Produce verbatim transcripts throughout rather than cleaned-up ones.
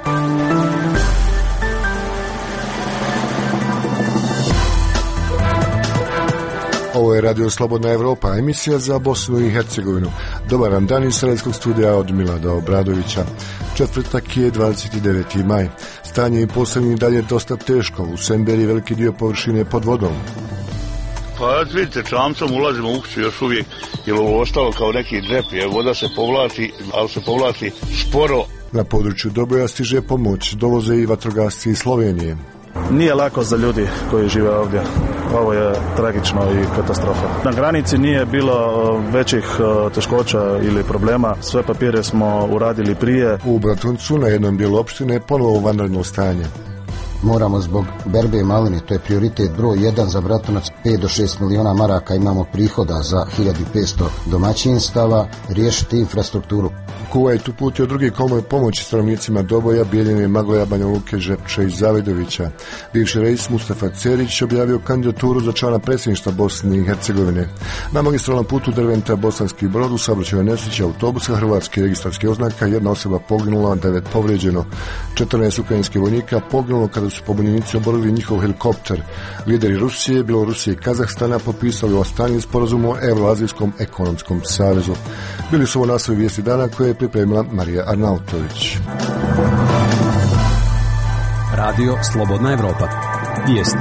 Ovo je Radio Slobodna Evropa, emisija za Bosnu i Hercegovinu. Dobar vam dan iz Sarajevskog studija od Milada Obradovića. Četvrtak je dvadeset deveti maj. Stanje i Posavini dalje dosta teško. U Semberi veliki dio površine pod vodom. Pa vidite, čamcom ulazimo u kuću još uvijek, jer ovo ostalo kao neki džep, jer voda se povlači, ali se povlači sporo. Na području Doboja stiže pomoć, dovoze i vatrogasci iz Slovenije. Nije lako za ljudi koji žive ovdje. Ovo je tragično i katastrofa. Na granici nije bilo većih teškoća ili problema. Sve papire smo uradili prije. U Bratuncu na jednom dijelu opštine ponovo vanredno stanje. Moramo zbog berbe i maline, to je prioritet broj jedan za Bratunac, pet do šest miliona maraka imamo prihoda za hiljadu petsto domaćinstava, riješiti infrastrukturu. Kuvajt uputio drugi komor pomoći stanovnicima Doboja, Bijeljine, Magleja, Banja Luke, Žepče i Zavidovića. Bivši reis Mustafa Cerić objavio kandidaturu za člana predsjedništva Bosne i Hercegovine. Na magistralnom putu Derventa Bosanski Brod u saobraćajnoj nesreći autobusa hrvatske registarske oznaka, jedna osoba poginula, devet povrijeđeno. četrnaest ukrajinskih vojnika poginulo kada su pobunjenici oborili njihov helikopter. Lideri Rusije, Bjelorusije i Kazahstana potpisali ostanji sporazum o Evroazijskom ekonomskom savezu. Bili su ovo naslovi vijesti dana koje je pripremila Marija Arnautović. Radio Slobodna Evropa. Vijesti.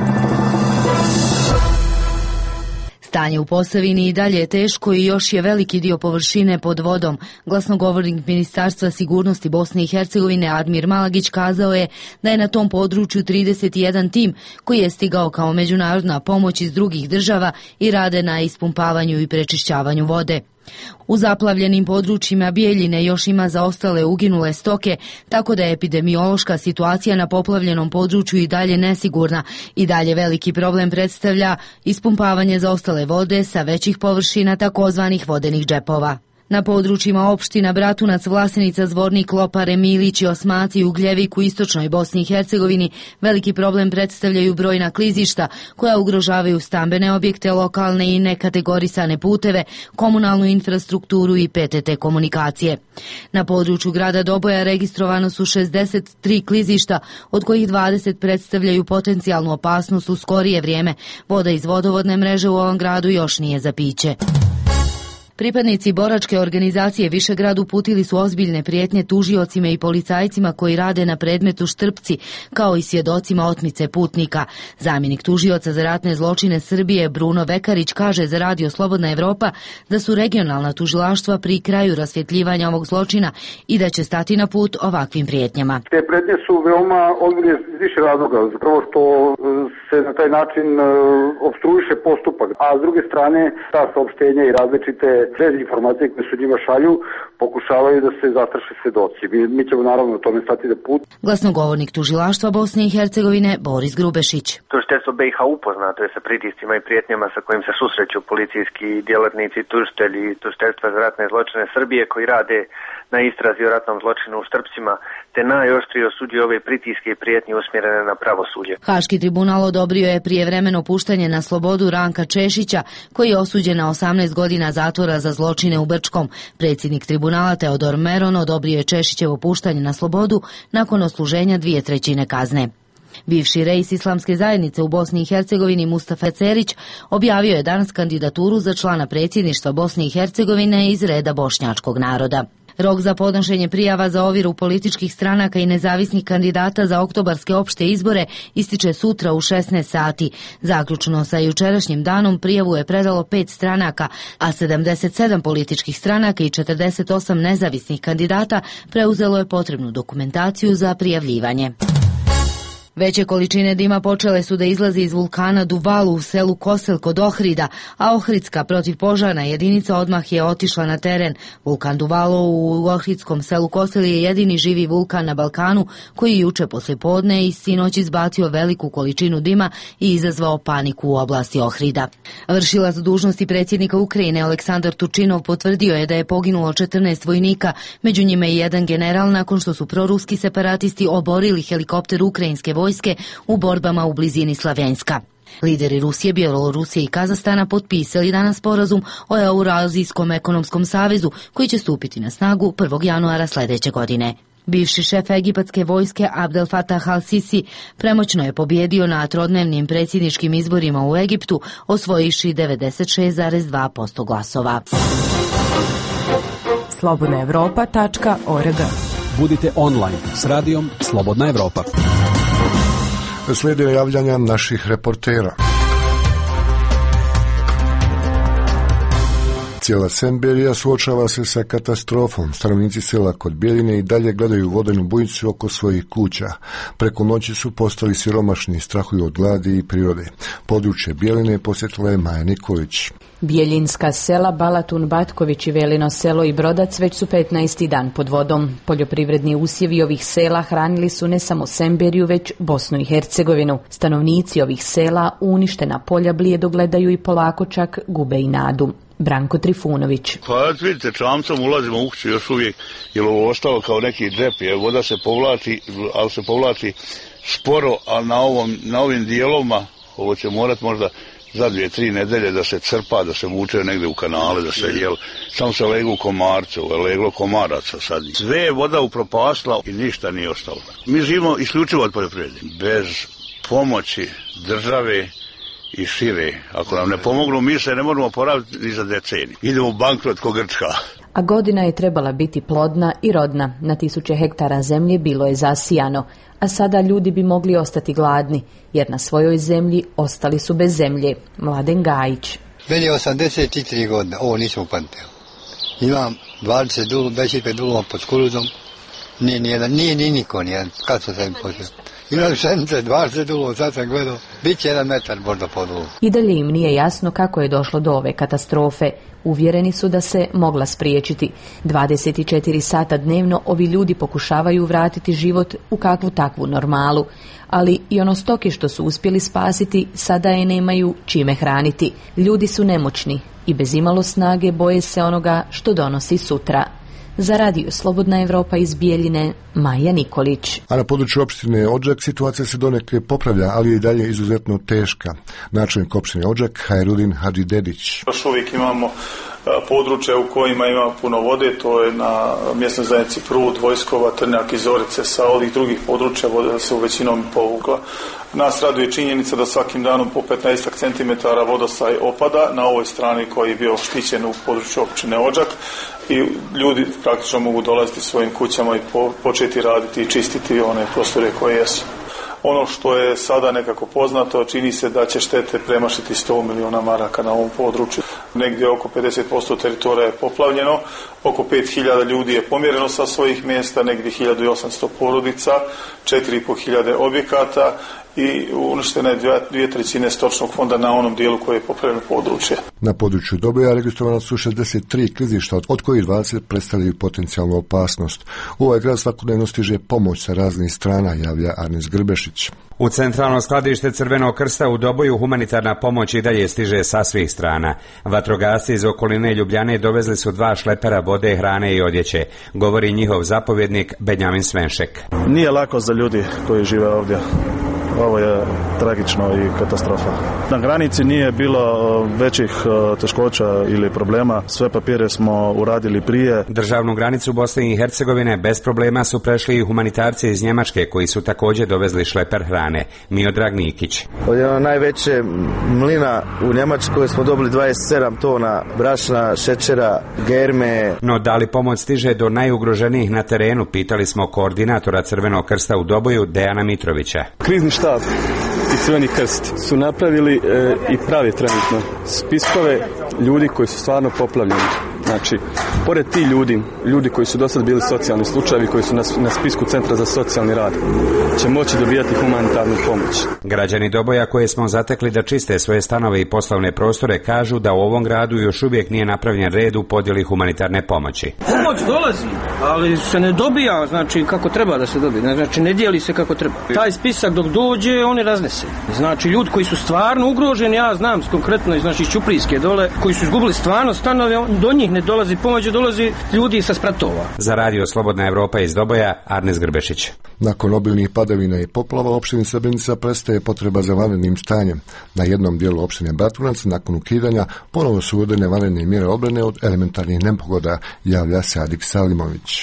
Stanje u Posavini i dalje je teško i još je veliki dio površine pod vodom. Glasnogovornik Ministarstva sigurnosti Bosne i Hercegovine Admir Malagić kazao je da je na tom području trideset jedan tim koji je stigao kao međunarodna pomoć iz drugih država i rade na ispumpavanju i prečišćavanju vode. U zaplavljenim područjima Bijeljine još ima zaostale uginule stoke, tako da je epidemiološka situacija na poplavljenom području i dalje nesigurna. I dalje veliki problem predstavlja ispumpavanje zaostale vode sa većih površina takozvanih vodenih džepova. Na područjima opština Bratunac, Vlasenica, Zvornik, Lopare, Milić i Osmaci, Ugljevik u istočnoj Bosni i Hercegovini veliki problem predstavljaju brojna klizišta koja ugrožavaju stambene objekte, lokalne i nekategorisane puteve, komunalnu infrastrukturu i P T T komunikacije. Na području grada Doboja registrovano su šezdeset tri klizišta, od kojih dvadeset predstavljaju potencijalnu opasnost u skorije vrijeme. Voda iz vodovodne mreže u ovom gradu još nije za piće. Pripadnici boračke organizacije Višegrad uputili su ozbiljne prijetnje tužiocima i policajcima koji rade na predmetu Štrpci, kao i svjedocima otmice putnika. Zamjenik tužioca za ratne zločine Srbije Bruno Vekarić kaže za Radio Slobodna Evropa da su regionalna tužilaštva pri kraju rasvjetljivanja ovog zločina i da će stati na put ovakvim prijetnjama. Te prijetnje su veoma ozbiljne iz više razloga. Prvo što se na taj način opstruiše postupak, a s druge strane ta saopštenja i različite dezinformacije koje su njima šalju pokušavaju da se zastraše svedoci. Mi, mi ćemo naravno o tome stati na put. Glasnogovornik tužilaštva Bosne i Hercegovine Boris Grubešić. Tužiteljstvo B i H upoznato je sa pritiscima i prijetnjama sa kojim se susreću policijski djelatnici, tužitelji i tužiteljstva za ratne zločine Srbije koji rade na istrazi o ratnom zločinu u Štrpcima, te najoštrije osuđuje ove pritiske i prijetnje usmjerene na pravosuđe. Haški tribunal odobrio je prijevremeno puštanje na slobodu Ranka Češića, koji je osuđen na osamnaest godina zatvora za zločine u Brčkom. Predsjednik tribunala Teodor Meron odobrio je Češićevo puštanje na slobodu nakon odsluženja dvije trećine kazne. Bivši reis Islamske zajednice u Bosni i Hercegovini Mustafa Cerić objavio je danas kandidaturu za člana predsjedništva Bosne i Hercegovine iz reda bošnjačkog naroda. Rok za podnošenje prijava za ovjeru političkih stranaka i nezavisnih kandidata za oktobarske opšte izbore ističe sutra u šesnaest sati. Zaključno sa jučerašnjim danom prijavu je predalo pet stranaka, a sedamdeset sedam političkih stranaka i četrdeset osam nezavisnih kandidata preuzelo je potrebnu dokumentaciju za prijavljivanje. Veće količine dima počele su da izlaze iz vulkana Duvalu u selu Kosel kod Ohrida, a Ohridska protivpožarna jedinica odmah je otišla na teren. Vulkan Duvalo u ohridskom selu Kosel je jedini živi vulkan na Balkanu koji juče poslijepodne i sinoć izbacio veliku količinu dima i izazvao paniku u oblasti Ohrida. Vršilac dužnosti predsjednika Ukrajine Aleksandar Turčinov potvrdio je da je poginulo četrnaest vojnika, među njima i jedan general nakon što su proruski separatisti oborili helikopter ukrajinske vojske vojske u borbama u blizini Slavjanska. Lideri Rusije, Bjelorusije i Kazahstana potpisali danas sporazum o Eurazijskom ekonomskom savezu koji će stupiti na snagu prvog januara sljedeće godine. Bivši šef egipatske vojske Abdel Fattah al-Sisi premoćno je pobjedio na trodnevnim predsjedničkim izborima u Egiptu, osvojivši devedeset šest zarez dva posto glasova. slobodna evropa tačka org. Budite online s radijom Slobodna Evropa. Slijede javljanja naših reportera. Cijela Semberija suočava se sa katastrofom. Stanovnici sela kod Bjeline i dalje gledaju vodenu bujicu oko svojih kuća. Preko noći su postali siromašni i strahuju od gladi i prirode. Područje Bjeline posjetila je Maja Nikolić. Bjeljinska sela Balatun, Batković i Velino selo i Brodac već su petnaesti dan pod vodom. Poljoprivredni usjevi ovih sela hranili su ne samo Semberiju, već Bosnu i Hercegovinu. Stanovnici ovih sela uništena polja blijedo gledaju i polako čak gube i nadu. Branko Trifunović. Pa vidite, čamcom ulazimo u kuću još uvijek, jer ovo ostalo kao neki džep, jer voda se povlači, ali se povlači sporo, a na, ovom, na ovim dijelovima ovo će morat možda za dvije, tri nedelje da se crpa, da se vuče negdje u kanale, da se jel, samo se legu komarce, ovo je leglo komaraca sad. Sve je voda upropasla i ništa nije ostalo. Mi živimo isključivo od poljoprivrede, bez pomoći države i šire. Ako nam ne pomognu, mi se ne možemo poraviti ni za deceniju. Idemo u bankrot ko Grčka. A godina je trebala biti plodna i rodna. Na tisuće hektara zemlje bilo je zasijano, a sada ljudi bi mogli ostati gladni, jer na svojoj zemlji ostali su bez zemlje. Mladen Gajić. Meni je osamdeset četiri godine, ovo nisam upamtio. Imam dvadeset dvadeset pet dugova pod kukuruzom, nije nijedan, nije ni niko nijedan, kad sam se im poslio. Imam pšenice, dvadeset dugova, sad sam gledao, bit će jedan metar možda pod uvom. I dalje im nije jasno kako je došlo do ove katastrofe. Uvjereni su da se mogla spriječiti. dvadeset četiri sata dnevno ovi ljudi pokušavaju vratiti život u kakvu takvu normalu. Ali i ono stoke što su uspjeli spasiti, sada je nemaju čime hraniti. Ljudi su nemoćni i bez imalo snage boje se onoga što donosi sutra. Za radio Slobodna Evropa iz Bijeljine, Maja Nikolić. A na području opštine Odžak situacija se donekle popravlja, ali je i dalje izuzetno teška. Načelnik opštine Odžak, Hajrudin Hadžidedić. Još uvijek imamo područja u kojima ima puno vode, to je na mjesnoj zajednici Prut, Vojskova, Trnjak i Zorice. Sa ovih drugih područja voda se u većinom povukla. Nas raduje činjenica da svakim danom po petnaest centimetara vodostaj opada na ovoj strani koji je bio štićen u području općine Odžak i ljudi praktično mogu dolaziti svojim kućama i po, početi raditi i čistiti one prostore koje jesu. Ono što je sada nekako poznato, čini se da će štete premašiti sto miliona maraka na ovom području. Negdje oko pedeset posto teritorija je poplavljeno, oko pet hiljada ljudi je pomjereno sa svojih mjesta, negdje hiljadu osamsto porodica, četiri i pol hiljade objekata i uništene dvije trećine stočnog fonda na onom dijelu koji je poplavljeno područje. Na području Doboja registrovano su šezdeset tri klizišta, od kojih dvadeset predstavljaju potencijalnu opasnost. U ovaj grad svakodnevno stiže pomoć sa raznih strana, javlja Arnis Grbešić. U centralno skladište Crvenog krsta u Doboju humanitarna pomoć i dalje stiže sa svih strana. Vatrogasci iz okoline Ljubljane dovezli su dva šlepera vode, hrane i odjeće, govori njihov zapovjednik Benjamin Svenšek. Nije lako za ljudi koji žive ovdje. Ovo je tragično i katastrofa. Na granici nije bilo većih teškoća ili problema. Sve papire smo uradili prije. Državnu granicu Bosne i Hercegovine bez problema su prešli i humanitarci iz Njemačke koji su također dovezli šleper hrane. Miodrag Nikić. Od jedno najveće mlina u Njemačkoj smo dobili dvadeset sedam tona brašna, šećera, germe. No da li pomoć stiže do najugroženijih na terenu, pitali smo koordinatora Crvenog krsta u Doboju Dejana Mitrovića. Krizni štab i Crveni krst su napravili e, i pravi trenutno spiskove ljudi koji su stvarno poplavljeni. Znači, pored ti ljudi, ljudi koji su do sad bili socijalni slučajevi, koji su na, na spisku Centra za socijalni rad, će moći dobijati humanitarnu pomoć. Građani Doboja koje smo zatekli da čiste svoje stanove i poslovne prostore kažu da u ovom gradu još uvijek nije napravljen red u podjeli humanitarne pomoći. Pomoć dolazi, ali se ne dobija, znači kako treba da se dobije, znači ne dijeli se kako treba. Taj spisak dok dođe, oni raznese. Znači ljudi koji su stvarno ugroženi, ja znam konkretno, znači iz Ćuprijske dole, koji su izgubili stvarno stanove, do njih ne dolazi pomoć, dolazi ljudi sa spratova. Za radio Slobodna Evropa iz Doboja, Arnes Grbešić. Nakon obilnih padavina i poplava u opštini Srebrenica prestaje potreba za vanrednim stanjem. Na jednom dijelu opštine Bratunac nakon ukidanja ponovo su uvedene vanredne mjere obrane od elementarnih nepogoda, javlja Sadik Salimović.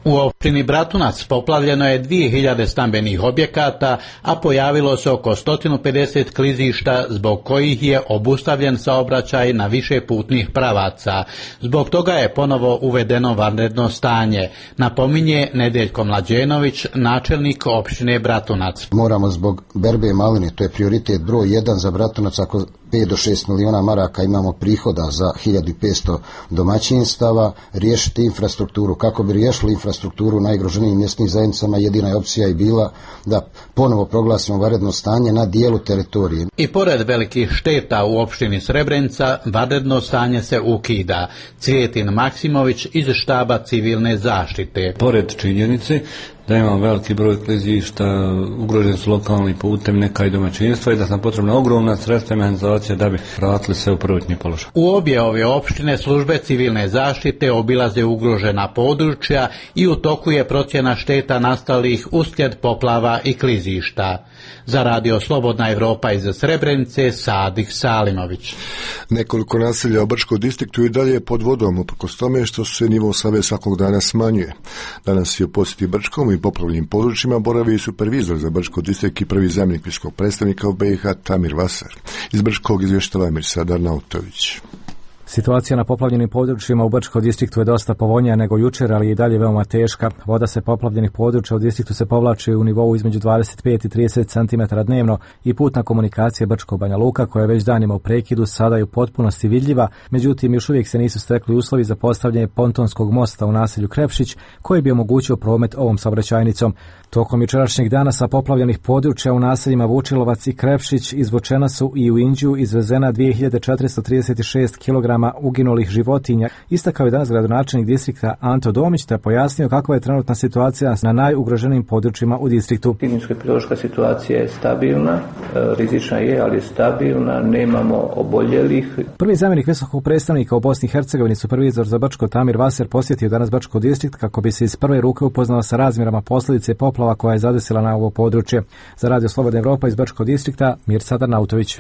U opštini Bratunac poplavljeno je dvije hiljade stambenih objekata, a pojavilo se oko sto pedeset klizišta zbog kojih je obustavljen saobraćaj na više putnih pravaca. Zbog toga je ponovo uvedeno vanredno stanje, napominje Nedeljko Mlađenović, načelnik opštine Bratunac. Moramo zbog berbe maline, to je prioritet broj jedan za Bratunac, ako pet do šest miliona maraka imamo prihoda za hiljadu petsto domaćinstava, riješiti infrastrukturu. Kako bi riješili infrastrukturu najugroženijim mjesnim zajednicama, jedina je opcija i bila da ponovo proglasimo vanredno stanje na dijelu teritorije. I pored velikih šteta u opštini Srebrenica, vanredno stanje se ukida. Cvjetin Maksimović iz štaba civilne zaštite. Pored činjenice da imam veliki broj klizišta, ugroženi su lokalni putem, neka i domaćinstva i da sam potrebna ogromna sredstva i mehanizacija da bi vratili se u prvotni položaj. U obje ove opštine službe civilne zaštite obilaze ugrožena područja i u toku je procjena šteta nastalih uslijed poplava i klizišta. Za radio Slobodna Evropa iz Srebrenice, Sadik Salimović. Nekoliko naselja u Brčkom distriktu i dalje je pod vodom, uprkos tome što se nivo Save svakog dana smanjuje. Danas je u posjeti Brčkom i poplavljenim područjima boravi i supervizor za Brčko distrikt i prvi zamjenik visokog predstavnika u B i H Tamir Vasar. Iz Brčkog izvještava Mirsadar Nautović. Situacija na poplavljenim područjima u Brčkom distriktu je dosta povoljnija nego jučer, ali je i dalje veoma teška. Voda se poplavljenih područja u distriktu se povlači u nivou između dvadeset pet i trideset centimetara dnevno i putna komunikacija Brčko-Banja Luka, koja je već danima u prekidu, sada je u potpunosti vidljiva, međutim još uvijek se nisu stekli uslovi za postavljanje pontonskog mosta u naselju Krepšić, koji bi omogućio promet ovom saobraćajnicom. Tokom jučerašnjeg dana sa poplavljenih područja u naseljima Vučilovac i Krepšić izvučena su i u Inđiju izvezena dvije hiljade četiristo trideset šest kilograma uginulih životinja. Istakao je danas gradonačelnik distrikta Anto Domić te pojasnio kakva je trenutna situacija na najugroženijim područjima u distriktu. Kliničko-epidemiološka situacija je stabilna, rizična je, ali je stabilna, nemamo oboljelih. Prvi zamjenik visokog predstavnika u Bosni i Hercegovini, supervizor za Brčko Tamir Vasar, posjetio danas Brčko distrikt kako bi se iz prve ruke upoznao sa razmjerama posljedice poplava koja je zadesila na ovo područje. Za radio Slobodna Evropa iz Brčkog distrikta, Mirsadar Nautović.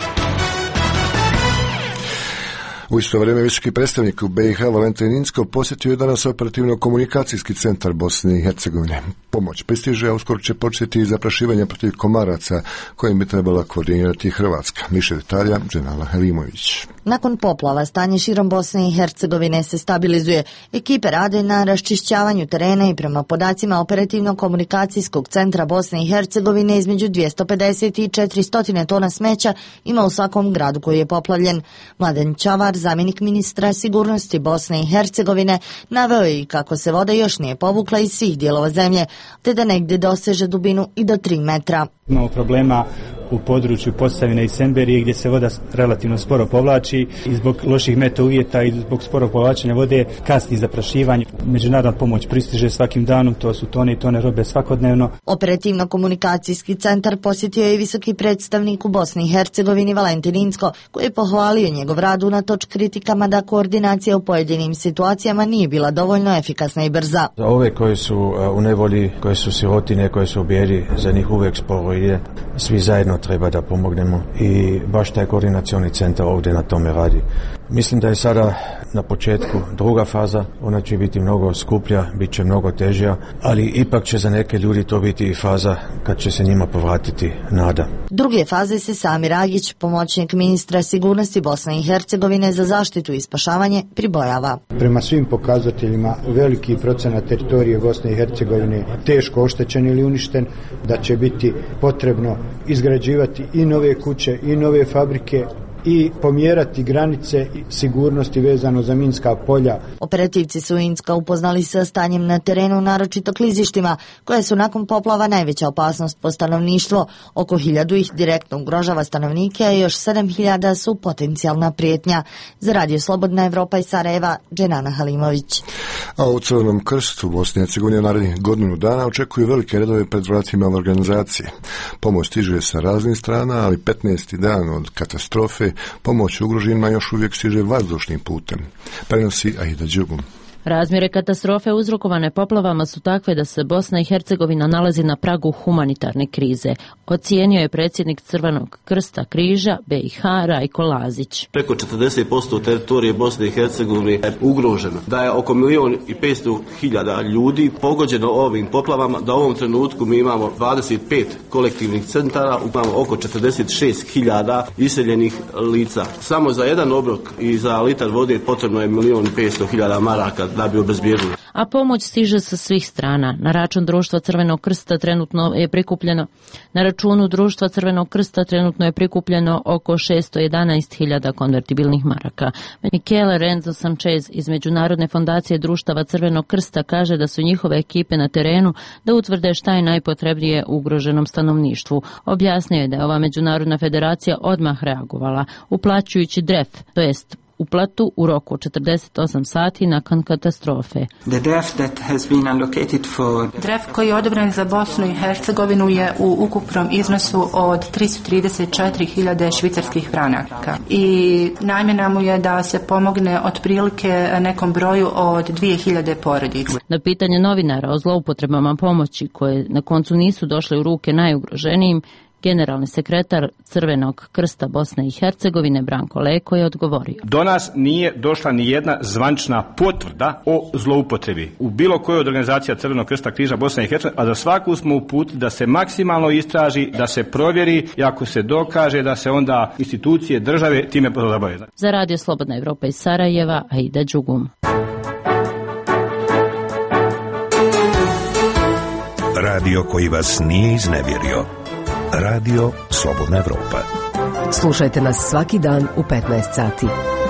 U isto vrijeme visoki predstavnik u B i H Valentin Inzko posjetio je danas operativno-komunikacijski centar Bosne i Hercegovine. Pomoć pristiže, a uskoro će početi i zaprašivanje protiv komaraca kojim bi trebala koordinirati Hrvatska. Više detalja, Dženala Helimović. Nakon poplava stanje širom Bosne i Hercegovine se stabilizuje. Ekipe rade na raščišćavanju terena i prema podacima operativno-komunikacijskog centra Bosne i Hercegovine između dvjesto pedeset i četiristo tona smeća ima u svakom gradu koji je poplavljen. Mladen Čavar, zamjenik ministra sigurnosti Bosne i Hercegovine, naveo je i kako se voda još nije povukla iz svih dijelova zemlje, te da negdje doseže dubinu i do tri metra. Imamo problema u području Posavine i Semberije gdje se voda relativno sporo povlači i zbog loših meteo uvjeta i zbog sporog povlačenja vode kasni zaprašivanje. Međunarodna pomoć pristiže svakim danom, to su tone i tone robe svakodnevno. Operativno-komunikacijski centar posjetio je visoki predstavnik u Bosni i Hercegovini Valentin Inzko, koji je pohvalio njegov rad unatoč kritikama da koordinacija u pojedinim situacijama nije bila dovoljno efikasna i brza. Za ove koji su u nevolji, koje su sirotine, koje su u bijedi, za njih uvijek sporo ide. Svi zajedno treba da pomognemo i baš taj koordinacioni centar ovdje na tome radi. Mislim da je sada na početku druga faza, ona će biti mnogo skuplja, bit će mnogo težija, ali ipak će za neke ljudi to biti i faza kad će se njima povratiti nada. Druge faze se Samir Agić, pomoćnik ministra sigurnosti Bosne i Hercegovine za zaštitu i spašavanje, pribojava. Prema svim pokazateljima veliki procenat teritorije Bosne i Hercegovine teško oštećen ili uništen, da će biti potrebno izgrađivati i nove kuće i nove fabrike i pomjerati granice sigurnosti vezano za minska polja. Operativci su Inzka upoznali sa stanjem na terenu, naročito klizištima, koje su nakon poplava najveća opasnost po stanovništvo. Oko hiljadu ih direktno ugrožava stanovnike, a još sedam hiljada su potencijalna prijetnja. Za radio Slobodna Evropa iz Sarajeva, Dženana Halimović. A u Crvenom krstu u Bosni i Hercegovini narednih godinu dana očekuju velike redove pred vratima organizacije. Pomoć stiže sa raznih strana, ali petnaesti dan od katastrofe pomoć ugroženima još uvijek stiže vazdušnim putem. Prenosi Aida Đugum. Razmjere katastrofe uzrokovane poplavama su takve da se Bosna i Hercegovina nalazi na pragu humanitarne krize, ocijenio je predsjednik Crvenog krsta križa B i H Rajko Lazić. Preko četrdeset posto teritorije Bosne i Hercegovine je ugroženo, da je oko milion i petsto hiljada ljudi pogođeno ovim poplavama, da u ovom trenutku mi imamo dvadeset pet kolektivnih centara, imamo oko četrdeset šest hiljada iseljenih lica. Samo za jedan obrok i za litar vode potrebno je milion i petsto hiljada maraka da bi obezbijedili. A pomoć stiže sa svih strana. Na račun društva Crvenog krsta trenutno je prikupljeno na računu društva Crvenog krsta trenutno je prikupljeno oko šesto jedanaest hiljada konvertibilnih maraka. Michele Renzo Sanchez iz Međunarodne fondacije društava Crvenog krsta kaže da su njihove ekipe na terenu da utvrde šta je najpotrebnije ugroženom stanovništvu. Objasnio je da je ova međunarodna federacija odmah reagovala, uplaćujući D R E F, to jest uplatu u roku četrdeset osam sati nakon katastrofe. D R E F koji je odobren za Bosnu i Hercegovinu je u ukupnom iznosu od tristo trideset četiri hiljade švicarskih franaka i namjena mu je da se pomogne otprilike nekom broju od dvije hiljade porodica. Na pitanje novinara o zloupotrebama pomoći koje na koncu nisu došle u ruke najugroženijim, generalni sekretar Crvenog krsta Bosne i Hercegovine Branko Leko je odgovorio. Do nas nije došla ni jedna zvančna potvrda o zloupotrebi u bilo kojoj od organizacija Crvenog krsta križa Bosne i Hercegovine, a za svaku smo uputili da se maksimalno istraži, da se provjeri i ako se dokaže da se onda institucije države time pozabave. Za Radio Slobodna Evropa iz Sarajeva, Aida Đugum. Radio koji vas nije iznevjerio. Radio Slobodna Evropa. Slušajte nas svaki dan u petnaest sati.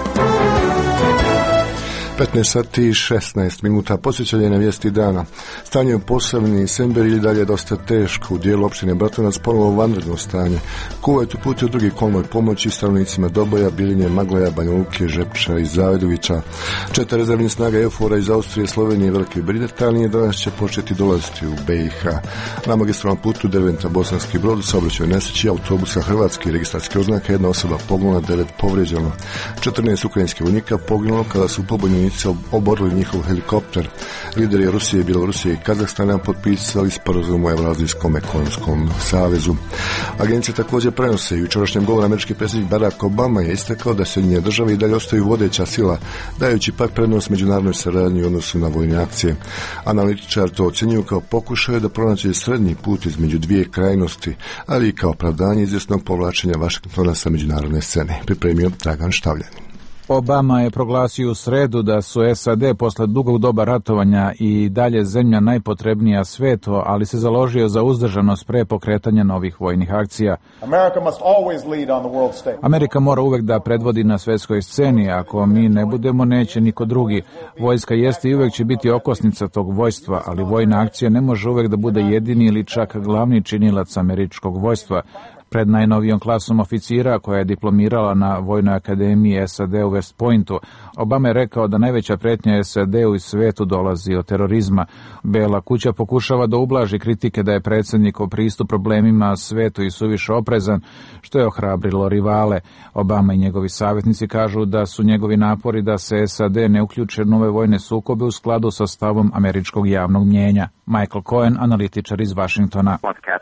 petnaest sati i šesnaest minuta. Posjećanje na vijesti dana. Stanje u Posavini i Semberiji dalje je dosta teško. U dijelu opštine Bratunac ponovo vanredno stanje. Kuvajt uputio drugi konvoj pomoći stanovnicima Doboja, Bilinje, Maglaja, Banja Luke, Žepča i Zavedovića. Četiri rezervnih snaga EUFOR-a iz Austrije, Slovenije i Velike Britanije danas će početi dolaziti u B i H. Na magistralnom putu Derventa Bosanski Brod saobraćaju nesreći autobusa Hrvatske registarske oznake, jedna osoba poginula, devet povrijeđeno. četrnaest ukrajinskih vojnika poginulo kada su pobunjeni oborili njihov helikopter. Lideri Rusije, Bjelorusije i Kazahstana potpisali sporazum u Evrazijskom ekonomskom savezu. Agencije također prenose. Jučerašnjem govoru američki predsjednik Barack Obama je istakao da Sjedinjene države i dalje ostaju vodeća sila, dajući pak prednost međunarodnoj saradnji u odnosu na vojne akcije. Analitičar to ocjenjuju kao pokušaj da pronađe srednji put između dvije krajnosti, ali i kao opravdanje izvjesnog povlačenja Vašingtona sa međunarodne scene. Pripremio Dragan Štavljanin. Obama je proglasio u sredu da su S A D posle dugog doba ratovanja i dalje zemlja najpotrebnija svetu, ali se založio za uzdržanost pre pokretanja novih vojnih akcija. Amerika mora uvek da predvodi na svetskoj sceni, ako mi ne budemo, neće niko drugi. Vojska jeste i uvek će biti okosnica tog vojstva, ali vojna akcija ne može uvek da bude jedini ili čak glavni činilac američkog vojstva. Pred najnovijom klasom oficira koja je diplomirala na Vojnoj akademiji S A D u West Pointu, Obama je rekao da najveća pretnja S A D-u i svetu dolazi od terorizma. Bela kuća pokušava da ublaži kritike da je predsjednikov pristup problemima svetu i suviše oprezan, što je ohrabrilo rivale. Obama i njegovi savjetnici kažu da su njegovi napori da se S A D ne uključe u nove vojne sukobe u skladu sa stavom američkog javnog mnjenja. Michael Cohen, analitičar iz Vašingtona.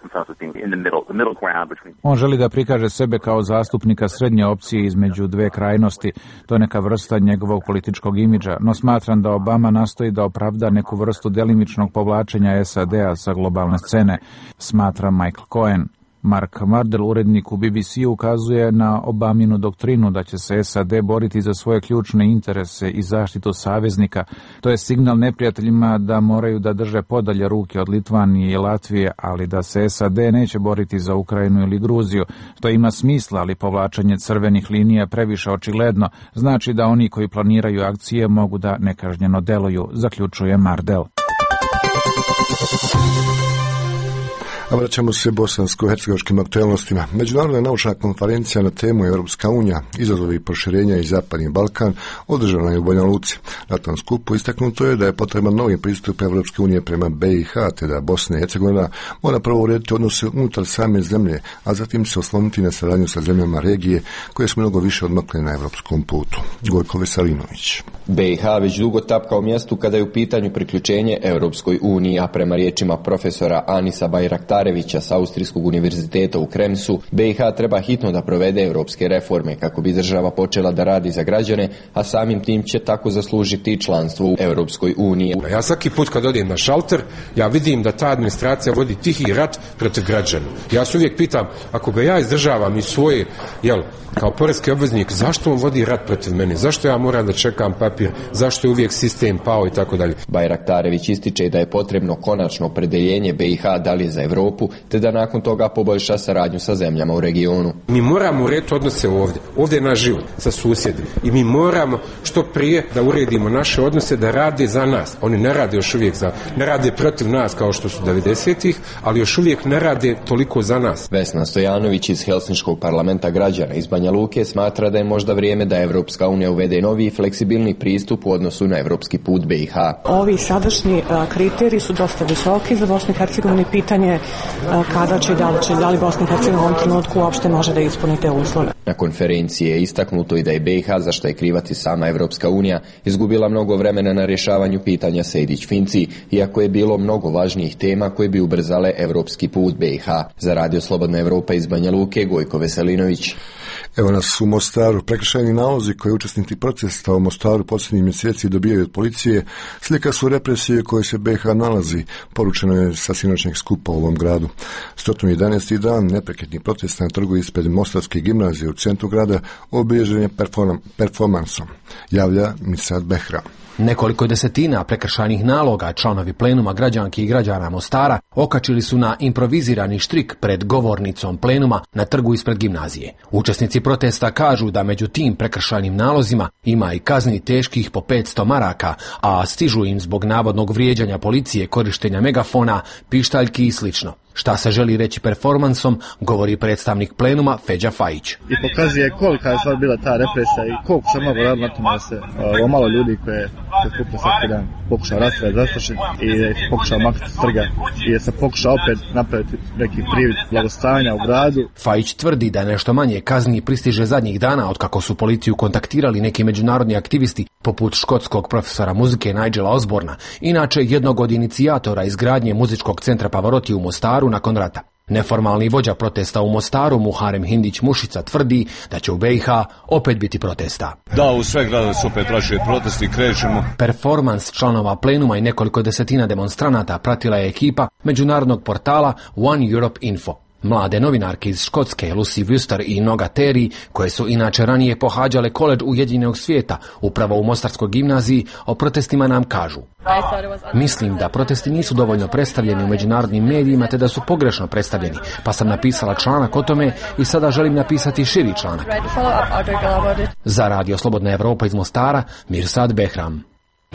On želi da prikaže sebe kao zastupnika srednje opcije između dve krajnosti. To je neka vrsta njegovog političkog imidža, no smatram da Obama nastoji da opravda neku vrstu delimičnog povlačenja S A D-a sa globalne scene, smatra Michael Cohen. Mark Mardell, urednik u B B C, ukazuje na Obaminu doktrinu da će se S A D boriti za svoje ključne interese i zaštitu saveznika. To je signal neprijateljima da moraju da drže podalje ruke od Litvanije i Latvije, ali da se S A D neće boriti za Ukrajinu ili Gruziju. To ima smisla, ali povlačenje crvenih linija previše očigledno. Znači da oni koji planiraju akcije mogu da nekažnjeno deluju, zaključuje Mardell. A vraćamo se bosansko-hercegovačkim aktualnostima. Međunarodna naučna konferencija na temu Europska unija, izazovi proširenja i Zapadni Balkan održana je u Banja Luci. Na tom skupu istaknuto je da je potreban novi pristup Europske unije prema B i H, te da Bosna i Hercegovina mora prvo urediti odnose unutar same zemlje, a zatim se osloniti na saradnju sa zemljama regije koje su mnogo više odmakle na europskom putu. Gojko Veselinović. B i H već dugo tapka u mjestu kada je u pitanju priključenje Europskoj uniji, a prema riječima profesora Anisa Bajraktarevića s Austrijskog univerziteta u Kremsu, B i H treba hitno da provede europske reforme kako bi država počela da radi za građane, a samim tim će tako zaslužiti članstvo u Europskoj uniji. Ja svaki put kad odem na šalter, ja vidim da ta administracija vodi tihi rat protiv građana. Ja se uvijek pitam, ako ga ja izdržavam iz svoje, jel, kao poreski obveznik, zašto on vodi rat protiv mene? Zašto ja moram da čekam papir? Zašto je uvijek sistem pao i tako dalje? Bajraktarević ističe da je potrebno konačno opredeljenje B i H da li za Europu, te da nakon toga poboljša saradnju sa zemljama u regionu. Mi moramo urediti odnose ovdje. Ovdje je naš život sa susjedima. I mi moramo što prije da uredimo naše odnose, da rade za nas. Oni ne rade još uvijek za, ne rade protiv nas kao što su devedesetih, ali još uvijek ne rade toliko za nas. Vesna Stojanović iz Helsinškog parlamenta građana iz Banja Luke smatra da je možda vrijeme da Evropska unija uvede novi fleksibilni pristup u odnosu na evropski put B i H. Ovi sadašnji kriteriji su dosta visoki za Bosnu i Hercegovinu. Pitanje kada će, da li će, da li Bosna i Hercegovina u ovom trenutku uopšte može da ispuni te uslove. Na konferenciji je istaknuto i da je B i H, za što je krivac i sama Evropska unija, izgubila mnogo vremena na rješavanju pitanja Sejdić-Finci, iako je bilo mnogo važnijih tema koje bi ubrzale evropski put B i H. Za Radio Slobodna Evropa iz Banja Luke, Gojko Veselinović. Evo nas u Mostaru. Prekršajni nalozi koje učesnici protesta u Mostaru posljednjih mjeseci dobijaju od policije slika su represije koje se B i H nalazi, poručeno je sa sinoćnjeg skupa u ovom gradu. sto jedanaesti dan neprekidnih protesta na trgu ispred Mostarske gimnazije u centru grada obilježen je performansom, javlja Misad Behra. Nekoliko desetina prekršajnih naloga članovi plenuma građanki i građana Mostara okačili su na improvizirani štrik pred govornicom plenuma na trgu ispred gimnazije. Učesnici protesta kažu da među tim prekršajnim nalozima ima i kazni teških po petsto maraka, a stižu im zbog navodnog vrijeđanja policije, korištenja megafona, pištaljki i slično. Šta se želi reći performansom, govori predstavnik plenuma Feđa Fajić. I pokazuje kolika je stvar bila ta represija i koliko se mnogo radilo na tome da se ovo malo ljudi koje se skupa svaki dan pokušao rastrati, zastrašiti i da se pokušao maknuti s trga i da se pokušao opet napraviti neki privid blagostanja u gradu. Fajić tvrdi da nešto manje kazni pristiže zadnjih dana od kako su policiju kontaktirali neki međunarodni aktivisti poput škotskog profesora muzike Nigela Osborna, inače jednog od inicijatora izgradnje muzičkog centra Pavarotti u Mostaru nakon rata. Neformalni vođa protesta u Mostaru, Muharem Hindić Mušica, tvrdi da će u B i H opet biti protesta. Da, u sve gradove su opet tražili protesti, krećemo. Performans članova plenuma i nekoliko desetina demonstranata pratila je ekipa međunarodnog portala One Europe Info. Mlade novinarke iz Škotske, Lucy Wuster i Noga Terry, koje su inače ranije pohađale koledž Ujedinjenog svijeta, upravo u Mostarskoj gimnaziji, o protestima nam kažu: mislim da protesti nisu dovoljno predstavljeni u međunarodnim medijima, te da su pogrešno predstavljeni, pa sam napisala članak o tome i sada želim napisati širi članak. Za Radio Slobodna Evropa iz Mostara, Mirsad Behram.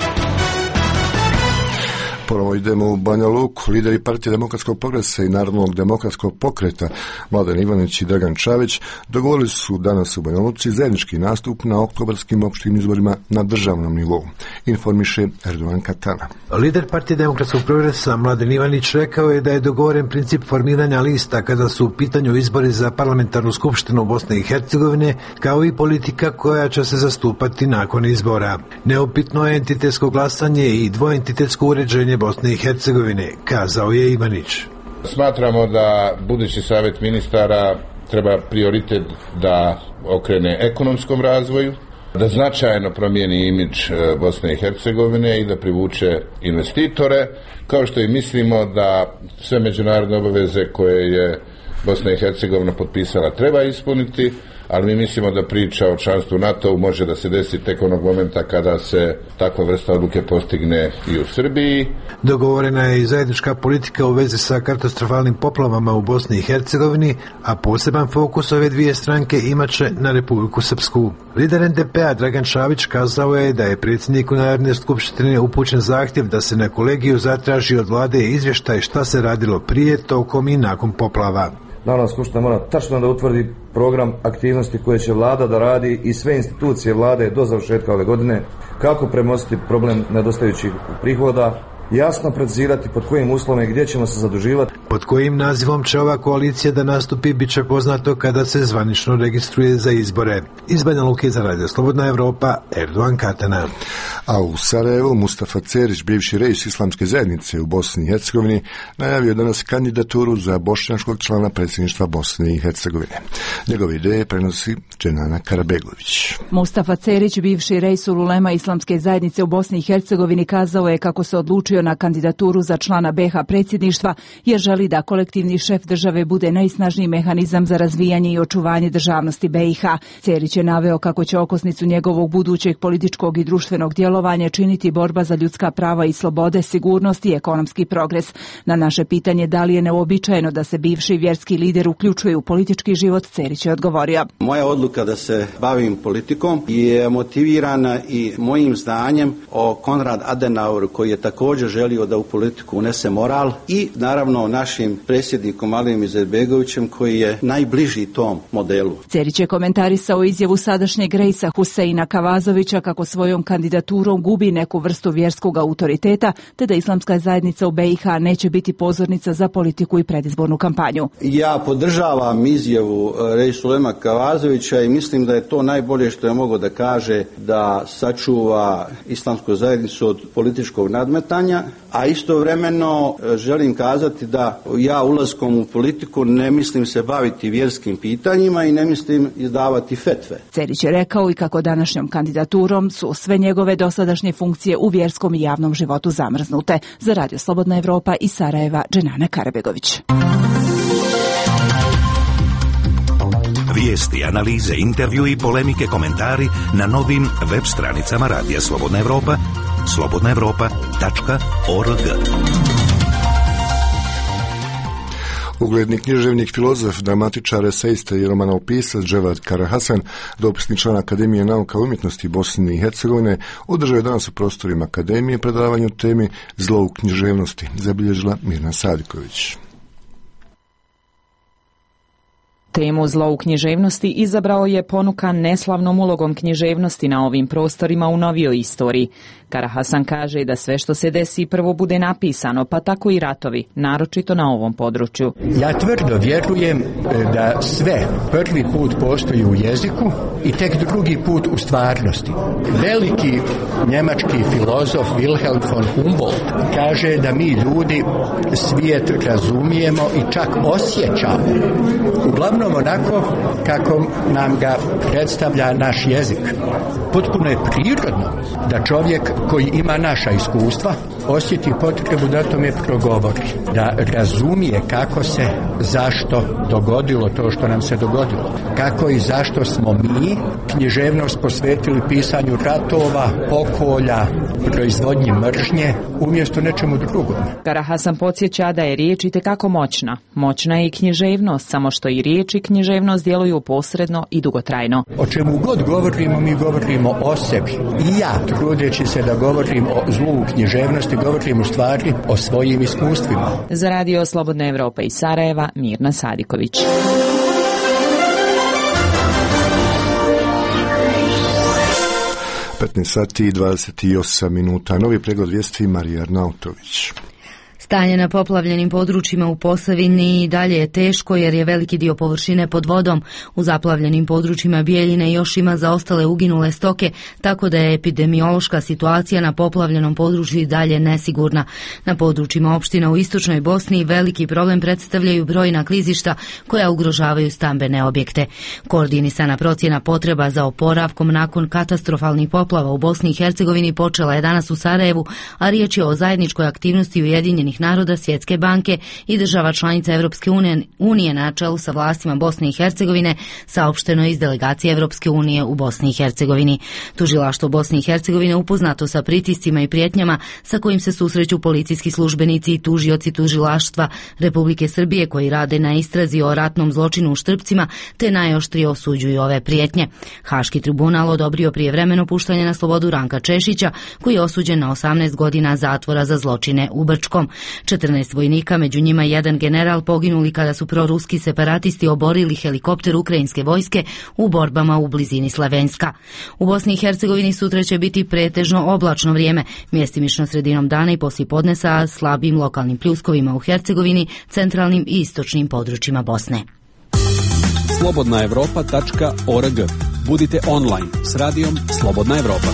Ponovo idemo u Banja Luku. Lideri Partije demokratskog progresa i Narodnog demokratskog pokreta Mladen Ivanić i Dragan Čavić dogovorili su danas u Banja Luci zajednički nastup na oktobarskim opštim izborima na državnom nivou, informiše Erdogan Katana. Lider Partije demokratskog progresa Mladen Ivanić rekao je da je dogovoren princip formiranja lista kada su u pitanju izbori za parlamentarnu skupštinu Bosne i Hercegovine, kao i politika koja će se zastupati nakon izbora. Neupitno je entitetsko glasanje i dvoentitetsko uređenje Bosne i Hercegovine, kazao je Ivanić. Smatramo da budući savjet ministara treba prioritet da okrene ekonomskom razvoju, da značajno promijeni imidž Bosne i Hercegovine i da privuče investitore, kao što i mislimo da sve međunarodne obaveze koje je Bosna i Hercegovina potpisala treba ispuniti, ali mi mislimo da priča o članstvu u NATO-u može da se desi tek onog momenta kada se takva vrsta odluke postigne i u Srbiji. Dogovorena je i zajednička politika u vezi sa katastrofalnim poplavama u Bosni i Hercegovini, a poseban fokus ove dvije stranke imaće na Republiku Srpsku. Lider en de pe-a Dragan Šabić kazao je da je predsjedniku Narodne skupštine upućen zahtjev da se na kolegiju zatraži od vlade izvještaj šta se radilo prije, tokom i nakon poplava. Narodna skupština mora tačno da utvrdi program aktivnosti koje će vlada da radi i sve institucije vlade do završetka ove godine, kako premostiti problem nedostajućih prihoda, jasno precizirati pod kojim uslovima i gdje ćemo se zaduživati. Pod kojim nazivom će ova koalicija da nastupi bit će poznato kada se zvanično registruje za izbore. Iz Banja Luke za Radio Slobodna Evropa, Erdogan Katana. A u Sarajevu Mustafa Cerić, bivši reis islamske zajednice u Bosni i Hercegovini, najavio danas kandidaturu za bošnjačkog člana predsjedništva Bosne i Hercegovine. Njegove ideje prenosi Dženana Karabegović. Mustafa Cerić, bivši reis ulema islamske zajednice u Bosni i Hercegovini, kazao je kako se odlučio na kandidaturu za člana be ha predsjedništva jer želi da kolektivni šef države bude najsnažniji mehanizam za razvijanje i očuvanje državnosti be i ha. Cerić je naveo kako će okosnicu njegovog budućeg političkog i društvenog djelovanja činiti borba za ljudska prava i slobode, sigurnost i ekonomski progres. Na naše pitanje da li je neuobičajeno da se bivši vjerski lider uključuje u politički život, Cerić je odgovorio. Moja odluka da se bavim politikom je motivirana i mojim znanjem o Konrad Adenauru, koji je također želio da u politiku unese moral, i naravno našim predsjednikom Alijom Izetbegovićem, koji je najbliži tom modelu. Cerić je komentarisao izjavu sadašnjeg reisa Huseina Kavazovića kako svojom kandidaturom gubi neku vrstu vjerskog autoriteta, te da islamska zajednica u be i ha neće biti pozornica za politiku i predizbornu kampanju. Ja podržavam izjavu reisa ulema Kavazovića i mislim da je to najbolje što je mogao da kaže, da sačuva islamsku zajednicu od političkog nadmetanja, a istovremeno želim kazati da ja ulaskom u politiku ne mislim se baviti vjerskim pitanjima i ne mislim izdavati fetve. Cerić je rekao i kako današnjom kandidaturom su sve njegove dosadašnje funkcije u vjerskom i javnom životu zamrznute. Za Radio Slobodna Evropa iz Sarajeva, Dženana Karabegović. Vijesti, analize, intervju i polemike, komentari na novim web stranicama Radija Slobodna Evropa, slobodna evropa tačka org. Ugledni književnik, filozof, dramatičar, esejista i romanopisac Dževad Karahasan, dopisni član Akademije nauka i umjetnosti Bosne i Hercegovine, održao je danas u prostorima Akademije predavanje o temi zlo u književnosti, zabilježila Mirna Sadiković. Temu zlo u književnosti izabrao je ponukan neslavnom ulogom književnosti na ovim prostorima u novijoj istoriji. Karahasan kaže da sve što se desi prvo bude napisano, pa tako i ratovi, naročito na ovom području. Ja tvrdo vjerujem da sve prvi put postoji u jeziku i tek drugi put u stvarnosti. Veliki njemački filozof Wilhelm von Humboldt kaže da mi ljudi svijet razumijemo i čak osjećamo. Uglavnom onako kako nam ga predstavlja naš jezik. Potpuno je prirodno da čovjek koji ima naša iskustva osjeti potrebu da tome progovori, da razumije kako se, zašto dogodilo to što nam se dogodilo, kako i zašto smo mi književnost posvetili pisanju ratova, pokolja, proizvodnji mržnje umjesto nečemu drugom. Karahasan podsjeća da je riječ itekako moćna. Moćna je i književnost, samo što i riječ i književnost djeluju posredno i dugotrajno. O čemu god govorimo, mi govorimo o sebi. I ja, trudeći se da govorim o zlu književnosti, govorim u stvari o svojim iskustvima. Za Radio Slobodna Evropa iz Sarajeva, Mirna Sadiković. petnaest sati i dvadeset osam minuta. Novi pregled vijesti, Marija Arnautović. Stanje na poplavljenim područjima u Posavini i dalje je teško jer je veliki dio površine pod vodom. U zaplavljenim područjima Bijeljine još ima zaostale uginule stoke, tako da je epidemiološka situacija na poplavljenom području i dalje nesigurna. Na područjima opština u istočnoj Bosni veliki problem predstavljaju brojna klizišta koja ugrožavaju stambene objekte. Koordinisana procjena potreba za oporavkom nakon katastrofalnih poplava u Bosni i Hercegovini počela je danas u Sarajevu, a riječ je o zajedničkoj aktivnosti Ujedinjenih Ujedinjenih naroda, Svjetske banke i država članica Evropske unije na čelu sa vlastima Bosne i Hercegovine, saopšteno je iz delegacije Evropske unije u Bosni i Hercegovini. Tužilaštvo Bosne i Hercegovine upoznato sa pritiscima i prijetnjama sa kojim se susreću policijski službenici i tužioci tužilaštva Republike Srbije koji rade na istrazi o ratnom zločinu u Štrpcima, te najoštrije osuđuju ove prijetnje. Haški tribunal odobrio prijevremeno puštanje na slobodu Ranka Češića, koji je osuđen na osamnaest godina zatvora za zločine u Brčkom. četrnaest vojnika, među njima jedan general, poginuli kada su proruski separatisti oborili helikopter ukrajinske vojske u borbama u blizini Slavenska. U Bosni i Hercegovini sutra će biti pretežno oblačno vrijeme, mjestimično sredinom dana i poslijepodne sa slabim lokalnim pljuskovima u Hercegovini, centralnim i istočnim područjima Bosne. slobodna evropa tačka org. Budite online s radijom Slobodna Evropa.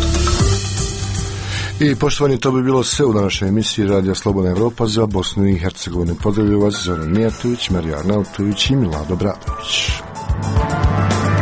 I poštovani, to bi bilo sve u današnjoj emisiji Radija Slobodna Evropa za Bosnu i Hercegovinu. Pozdravljaju vas Zoran Mijatović, Marija Arnautović i Milado Bradović.